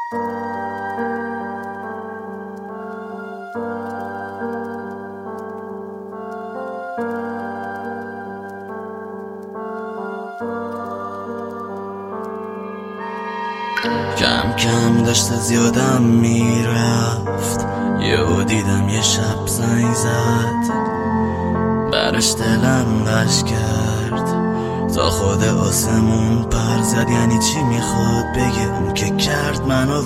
کم کم داشت از یادم میرفت، یهو دیدم یه شب زنگ زد، برش دلم غش کرد تا خود آسمون پر زد. یعنی چی میخواد بگه اون که کرد منو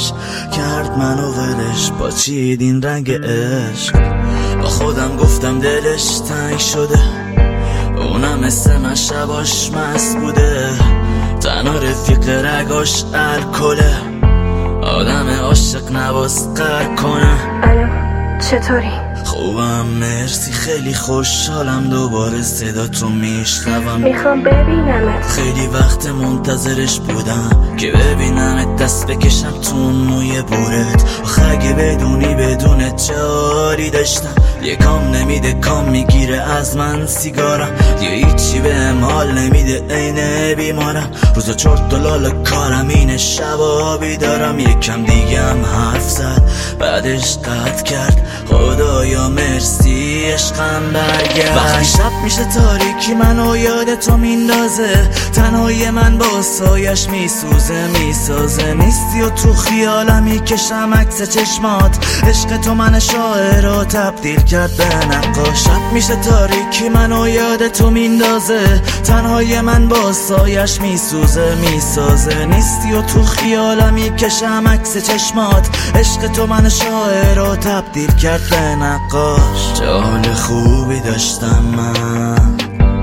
ولش با چید این رنگ عشق. با خودم گفتم دلش تنگ شده، اونم مثل من شباش مست بوده، تنها رفیق رگاش الکله، آدم عاشق نباس قر کنه. الو چطوری؟ خوبم مرسی، خیلی خوشحالم دوباره صدا تو میشنوم. میخوام ببینمت، خیلی وقت منتظرش بودم که ببینمت، دست بکشم تو موی بورت. آخه اگه بدونی بدون چاری داشتم، یه کام نمیده کام میگیره از من سیگارم، یه هیچی بهم حال نمیده عین بیمارم. روزا چرت و لال کارم اینه، شبا بیدارم. یکم دیگه هم حرف زد بعدش قطع کرد، خدایا مرسی عشقم برگشت. وقتی شب میشه تاریکی منو یاد تو میندازه، تنهای من با سایش میسازه. نیستی و تو خیالم میکشم عکس چشمات، عشق تو من شاعر رو تبدیل کرد به نقاش. شب میشه تاریکی منو یاد تو میندازه، تنهای من با سایش میسازه. نیستی و تو خیالم میکشم عکس چشمات، عشق تو من شاعر رو تبدیل کرد به نقاش. چه حال خوبی داشتم من،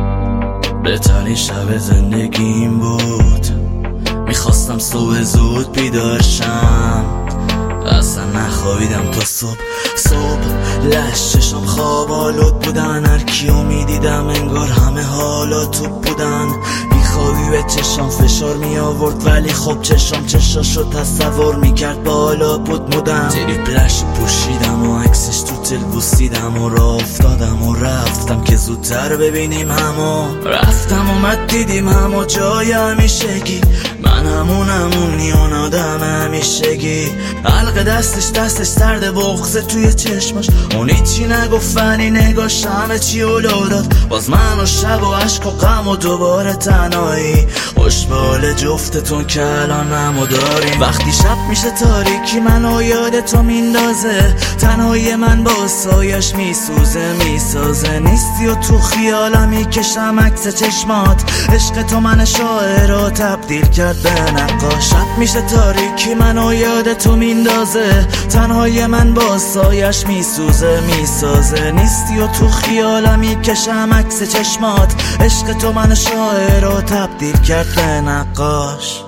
بهترین شب زندگیم بود، میخواستم صبح زود بیدار شم، اصلا نخوابیدم تا صبح. لش چشم خواب آلود بودن، هر کیو میدیدم انگار همه حالا تو بودن. بیخوابی به چشم فشار می آورد، ولی خب چشاشو تصور میکرد بالا بود مودم. تریپلش پوشیدم و عکسش تو تل بوسیدم و راه افتادم و رفتم که زودتر ببینیم همو. رفتم اومد دیدیم همو جای همیشگی، من همونی اون آدم همیشگی. حلقه دستش سرد بغضه توی چشماش، اون هیچی نگفت ولی نگاش همه چی اولو داد. باز من و شب و عشق و غم و دوباره تنهایی، خوش به حال جفتتون که الان همو داریم. وقتی شب میشه تاریکی منو یاد تو میندازه، تنهای من با سایش میسازه. نیستی و تو خیالم میکشم عکس چشمات، عشق تو من شاعر رو تبدیل کرد به نقاش. شب میشه تاریکی منو یاد تو میندازه، تنهای من با سایش میسازه. نیستی و تو خیالم میکشم عکس چشمات، عشق تو من شاعر رو تبدیل کرد به نقاش.